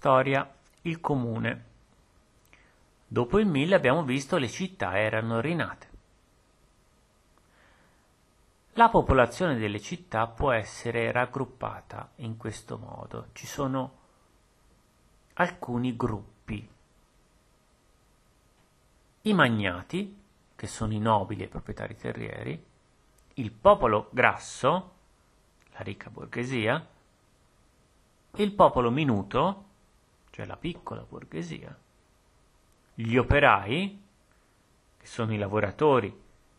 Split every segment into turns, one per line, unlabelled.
Storia, il comune. Dopo il 1000 abbiamo visto le città erano rinate. La popolazione delle città può essere raggruppata in questo modo. Ci sono alcuni gruppi. I magnati, che sono i nobili e i proprietari terrieri, il popolo grasso, la ricca borghesia, il popolo minuto, cioè la piccola borghesia, gli operai, che sono i lavoratori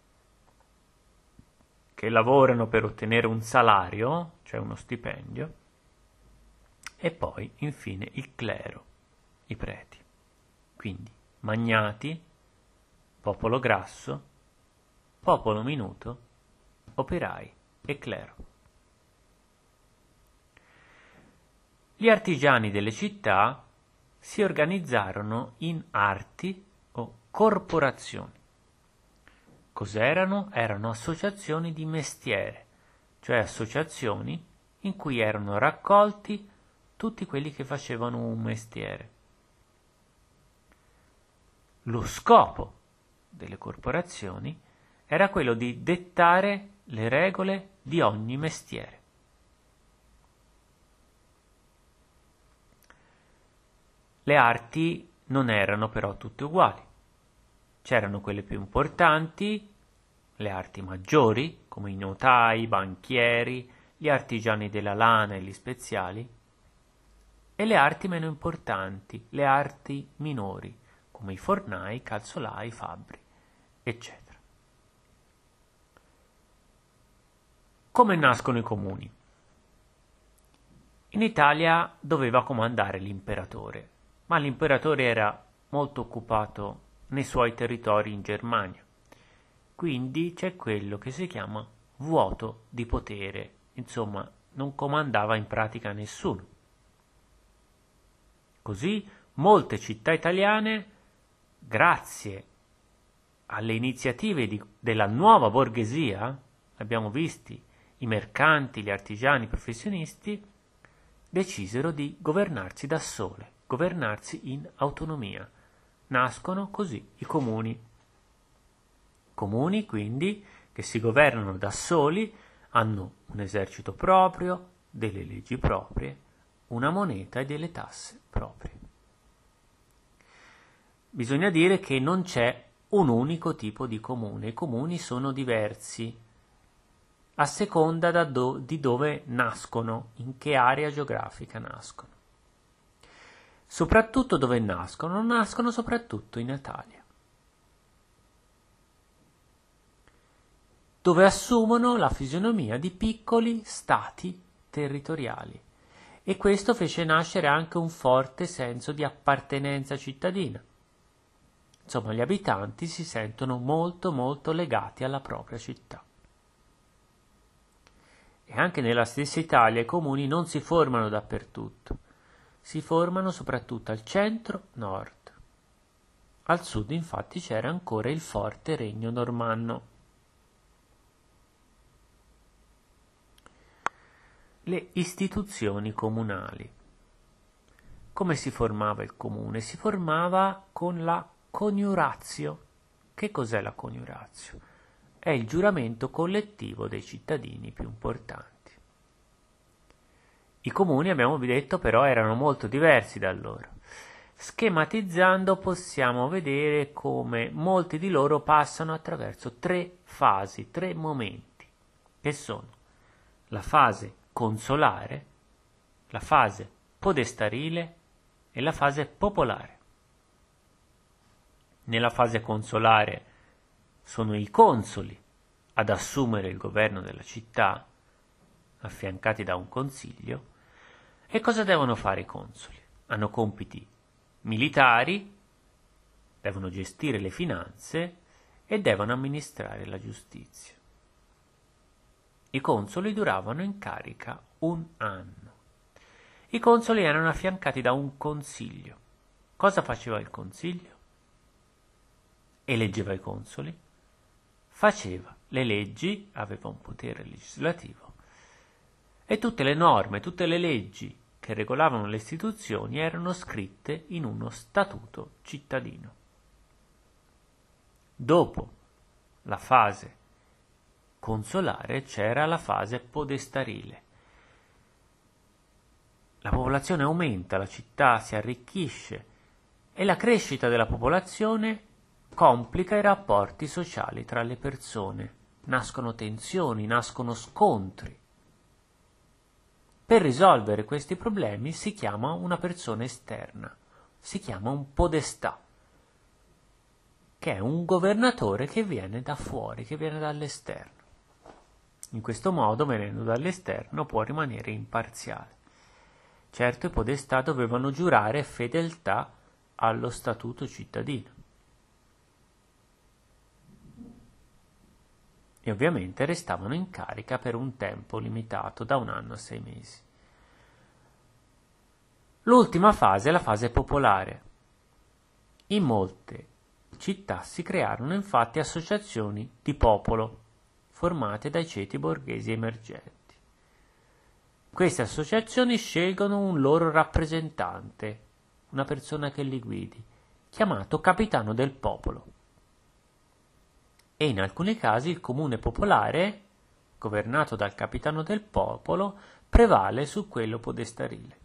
che lavorano per ottenere un salario, cioè uno stipendio, e poi infine il clero, i preti. Quindi magnati, popolo grasso, popolo minuto, operai e clero. Gli artigiani delle città si organizzarono in arti o corporazioni. Cos'erano? Erano associazioni di mestiere, cioè associazioni in cui erano raccolti tutti quelli che facevano un mestiere. Lo scopo delle corporazioni era quello di dettare le regole di ogni mestiere. Le arti non erano però tutte uguali. C'erano quelle più importanti, le arti maggiori, come i notai, i banchieri, gli artigiani della lana e gli speziali, e le arti meno importanti, le arti minori, come i fornai, i calzolai, i fabbri, eccetera. Come nascono i comuni? In Italia doveva comandare l'imperatore, ma l'imperatore era molto occupato nei suoi territori in Germania. Quindi c'è quello che si chiama vuoto di potere, insomma, non comandava in pratica nessuno. Così molte città italiane, grazie alle iniziative della nuova borghesia, abbiamo visti i mercanti, gli artigiani, i professionisti, decisero di governarsi da sole, governarsi in autonomia. Nascono così i comuni. Comuni, quindi, che si governano da soli, hanno un esercito proprio, delle leggi proprie, una moneta e delle tasse proprie. Bisogna dire che non c'è un unico tipo di comune. I comuni sono diversi a seconda di dove nascono, in che area geografica nascono. Soprattutto dove nascono soprattutto in Italia, dove assumono la fisionomia di piccoli stati territoriali, e questo fece nascere anche un forte senso di appartenenza cittadina. Insomma, gli abitanti si sentono molto molto legati alla propria città. E anche nella stessa Italia i comuni non si formano dappertutto. Si formano soprattutto al centro-nord. Al sud, infatti, c'era ancora il forte regno normanno. Le istituzioni comunali. Come si formava il comune? Si formava con la coniuratio. Che cos'è la coniuratio? È il giuramento collettivo dei cittadini più importanti. I comuni, abbiamo detto, però erano molto diversi da loro. Schematizzando possiamo vedere come molti di loro passano attraverso 3 fasi, 3 momenti, che sono la fase consolare, la fase podestarile e la fase popolare. Nella fase consolare sono i consoli ad assumere il governo della città, affiancati da un consiglio. E cosa devono fare i consoli? Hanno compiti militari, devono gestire le finanze e devono amministrare la giustizia. I consoli duravano in carica 1 anno. I consoli erano affiancati da un consiglio. Cosa faceva il consiglio? Eleggeva i consoli, faceva le leggi, aveva un potere legislativo, e tutte le norme, tutte le leggi che regolavano le istituzioni erano scritte in uno statuto cittadino. Dopo la fase consolare c'era la fase podestarile. La popolazione aumenta, la città si arricchisce e la crescita della popolazione complica i rapporti sociali tra le persone. Nascono tensioni, nascono scontri. Per risolvere questi problemi si chiama una persona esterna, si chiama un podestà, che è un governatore che viene da fuori, che viene dall'esterno. In questo modo, venendo dall'esterno, può rimanere imparziale. Certo, i podestà dovevano giurare fedeltà allo statuto cittadino. E ovviamente restavano in carica per un tempo limitato, da 1 anno a 6 mesi. L'ultima fase è la fase popolare. In molte città si crearono infatti associazioni di popolo, formate dai ceti borghesi emergenti. Queste associazioni scelgono un loro rappresentante, una persona che li guidi, chiamato capitano del popolo. E in alcuni casi il comune popolare, governato dal capitano del popolo, prevale su quello podestarile.